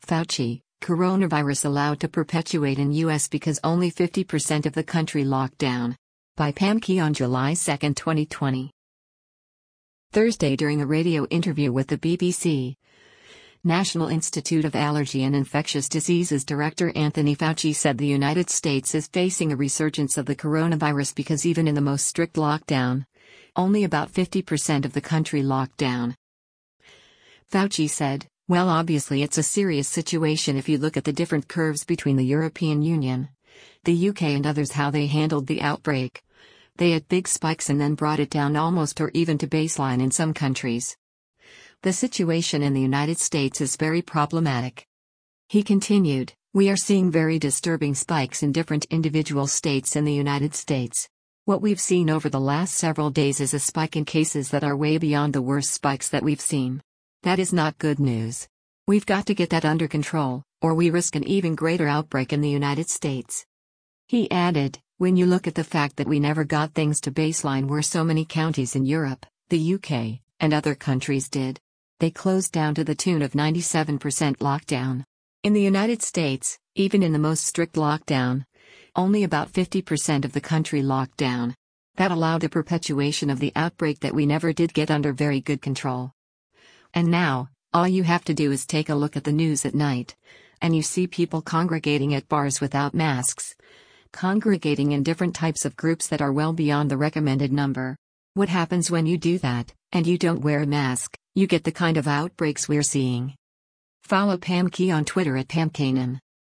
Fauci, coronavirus allowed to perpetuate in U.S. because only 50% of the country locked down. By Pam Key on July 2, 2020. Thursday, during a radio interview with the BBC, National Institute of Allergy and Infectious Diseases Director Anthony Fauci said the United States is facing a resurgence of the coronavirus because even in the most strict lockdown, only about 50% of the country locked down. Fauci said, "Well, obviously it's a serious situation if you look at the different curves between the European Union, the UK and others, how they handled the outbreak. They had big spikes and then brought it down almost or even to baseline in some countries. The situation in the United States is very problematic." He continued, "We are seeing very disturbing spikes in different individual states in the United States. What we've seen over the last several days is a spike in cases that are way beyond the worst spikes that we've seen. That is not good news. We've got to get that under control, or we risk an even greater outbreak in the United States." He added, "When you look at the fact that we never got things to baseline where so many counties in Europe, the UK, and other countries did. They closed down to the tune of 97% lockdown. In the United States, even in the most strict lockdown, only about 50% of the country locked down. That allowed a perpetuation of the outbreak that we never did get under very good control. And now, all you have to do is take a look at the news at night, and you see people congregating at bars without masks, congregating in different types of groups that are well beyond the recommended number. What happens when you do that, and you don't wear a mask? You get the kind of outbreaks we're seeing." Follow Pam Key on Twitter at PamKanan.